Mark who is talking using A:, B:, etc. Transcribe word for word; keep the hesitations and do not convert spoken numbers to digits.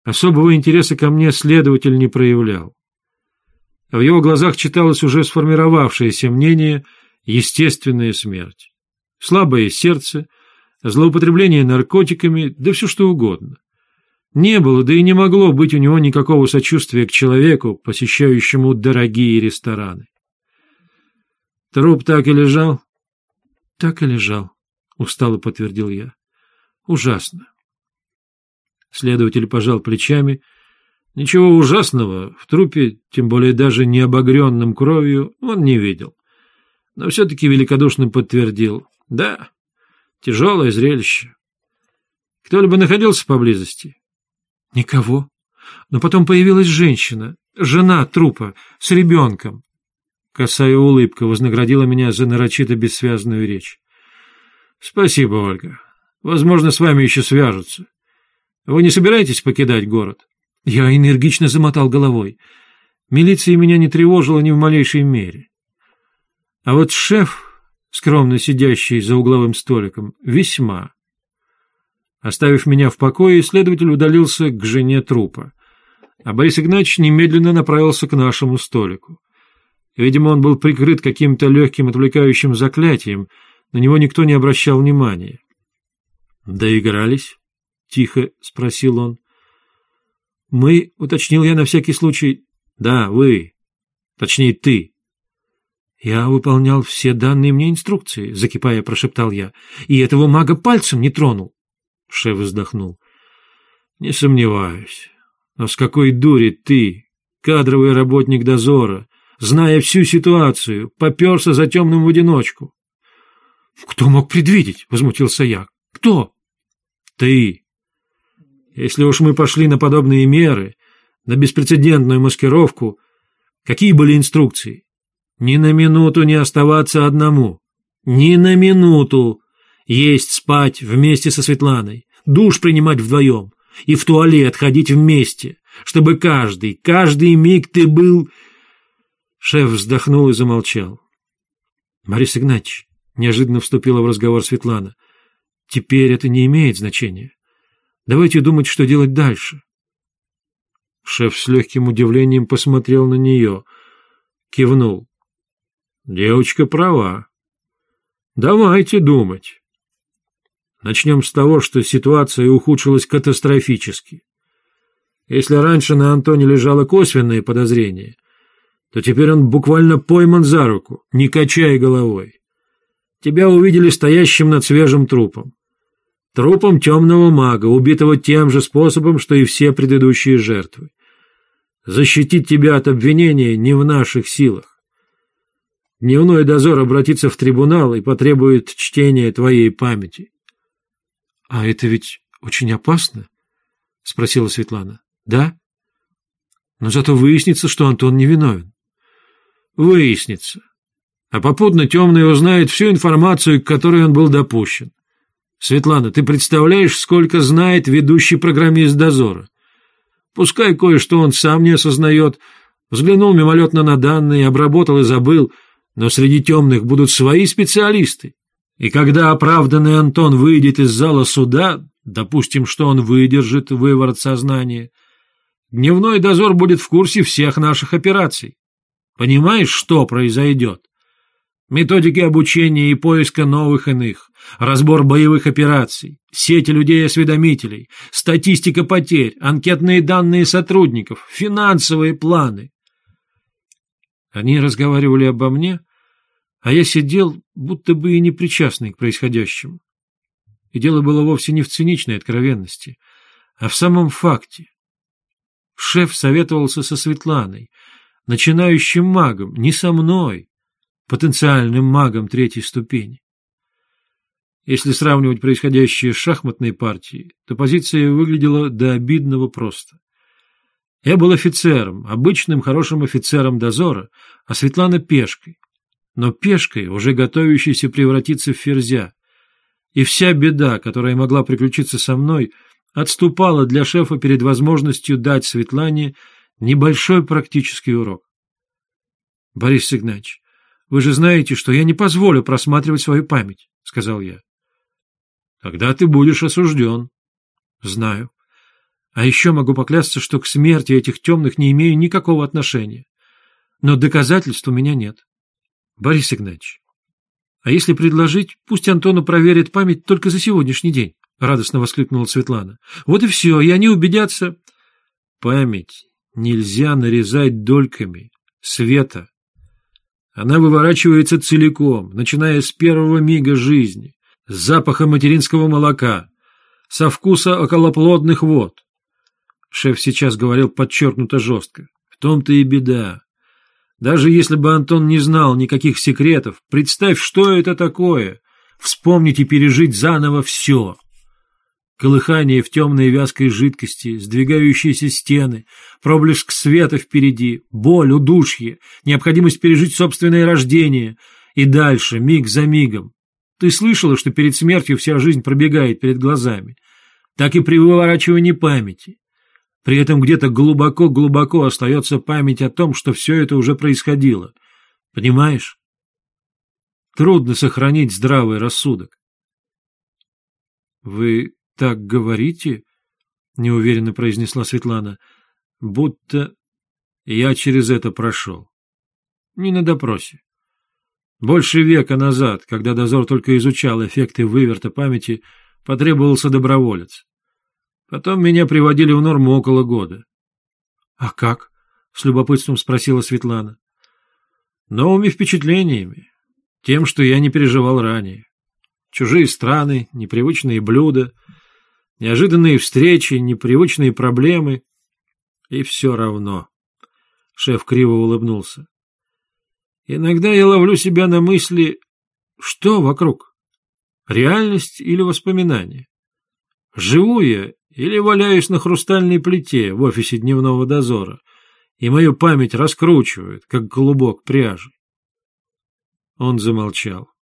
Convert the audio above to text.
A: Особого интереса ко мне следователь не проявлял. В его глазах читалось уже сформировавшееся мнение «естественная смерть». Слабое сердце, злоупотребление наркотиками, да все что угодно. Не было, да и не могло быть у него никакого сочувствия к человеку, посещающему дорогие рестораны. Труп так и лежал? Так и лежал, устало подтвердил я. Ужасно. Следователь пожал плечами. Ничего ужасного в трупе, тем более даже не обогренном кровью, он не видел. Но все-таки великодушно подтвердил. Да, тяжелое зрелище. Кто-либо находился поблизости? Никого. Но потом появилась женщина, жена трупа, с ребенком. Косая улыбка вознаградила меня за нарочито бессвязную речь. Спасибо, Ольга. Возможно, с вами еще свяжутся. Вы не собираетесь покидать город? Я энергично замотал головой. Милиция меня не тревожила ни в малейшей мере. А вот шеф, скромно сидящий за угловым столиком, весьма. Оставив меня в покое, следователь удалился к жене трупа, а Борис Игнатьевич немедленно направился к нашему столику. Видимо, он был прикрыт каким-то легким отвлекающим заклятием, на него никто не обращал внимания. «Доигрались?» — тихо спросил он. «Мы», — уточнил я на всякий случай. «Да, вы. Точнее, ты». «Я выполнял все данные мне инструкции», — закипая, прошептал я, — «и этого мага пальцем не тронул». Шеф вздохнул. «Не сомневаюсь. Но с какой дури ты, кадровый работник дозора, зная всю ситуацию, попёрся за темным в одиночку?» «Кто мог предвидеть?» — возмутился я. «Кто?» «Ты. Если уж мы пошли на подобные меры, на беспрецедентную маскировку, какие были инструкции? Ни на минуту не оставаться одному. Ни на минуту. Есть, спать вместе со Светланой, душ принимать вдвоем и в туалет ходить вместе, чтобы каждый, каждый миг ты был...» Шеф вздохнул и замолчал. «Борис Игнатьевич», — неожиданно вступила в разговор Светлана, — «теперь это не имеет значения. Давайте думать, что делать дальше». Шеф с легким удивлением посмотрел на нее, кивнул. «Девочка права. Давайте думать. Начнем с того, что ситуация ухудшилась катастрофически. Если раньше на Антоне лежало косвенное подозрение, то теперь он буквально пойман за руку, не качая головой. Тебя увидели стоящим над свежим трупом. Трупом темного мага, убитого тем же способом, что и все предыдущие жертвы. Защитить тебя от обвинения не в наших силах. Дневной дозор обратится в трибунал и потребует чтения твоей памяти». «А это ведь очень опасно?» — спросила Светлана. «Да? Но зато выяснится, что Антон невиновен». «Выяснится. А попутно темный узнает всю информацию, к которой он был допущен. Светлана, ты представляешь, сколько знает ведущий программист дозора? Пускай кое-что он сам не осознает, взглянул мимолетно на данные, обработал и забыл, но среди темных будут свои специалисты. И когда оправданный Антон выйдет из зала суда, допустим, что он выдержит выворот сознания, дневной дозор будет в курсе всех наших операций. Понимаешь, что произойдет? Методики обучения и поиска новых иных, разбор боевых операций, сети людей-осведомителей, статистика потерь, анкетные данные сотрудников, финансовые планы. Они разговаривали обо мне, а я сидел, будто бы и не причастный к происходящему. И дело было вовсе не в циничной откровенности, а в самом факте. Шеф советовался со Светланой, начинающим магом, не со мной, потенциальным магом третьей ступени. Если сравнивать происходящее с шахматной партией, то позиция выглядела до обидного просто. Я был офицером, обычным хорошим офицером дозора, а Светлана пешкой. Но пешкой, уже готовящейся превратиться в ферзя. И вся беда, которая могла приключиться со мной, отступала для шефа перед возможностью дать Светлане небольшой практический урок. — Борис Игнатьевич, вы же знаете, что я не позволю просматривать свою память, — сказал я. — Тогда ты будешь осужден. — Знаю. А еще могу поклясться, что к смерти этих темных не имею никакого отношения. Но доказательств у меня нет. Борис Игнатьевич, а если предложить, пусть Антону проверит память только за сегодняшний день, — радостно воскликнула Светлана. Вот и все, и они убедятся. Память нельзя нарезать дольками, Света. Она выворачивается целиком, начиная с первого мига жизни, с запаха материнского молока, со вкуса околоплодных вод. Шеф сейчас говорил подчеркнуто жестко. В том-то и беда. Даже если бы Антон не знал никаких секретов, представь, что это такое. Вспомнить и пережить заново все. Колыхание в темной вязкой жидкости, сдвигающиеся стены, проблеск света впереди, боль, удушье, необходимость пережить собственное рождение и дальше, миг за мигом. Ты слышала, что перед смертью вся жизнь пробегает перед глазами? Так и при выворачивании памяти. При этом где-то глубоко-глубоко остается память о том, что все это уже происходило. Понимаешь? Трудно сохранить здравый рассудок. Вы так говорите, — неуверенно произнесла Светлана, — будто я через это прошел. Не на допросе. Больше века назад, когда дозор только изучал эффекты выверта памяти, потребовался доброволец. Потом меня приводили в норму около года. — А как? — с любопытством спросила Светлана. — Новыми впечатлениями, тем, что я не переживал ранее. Чужие страны, непривычные блюда, неожиданные встречи, непривычные проблемы. И все равно. Шеф криво улыбнулся. Иногда я ловлю себя на мысли, что вокруг? Реальность или воспоминание? Живу я или валяюсь на хрустальной плите в офисе дневного дозора, и мою память раскручивают, как клубок пряжи? Он замолчал.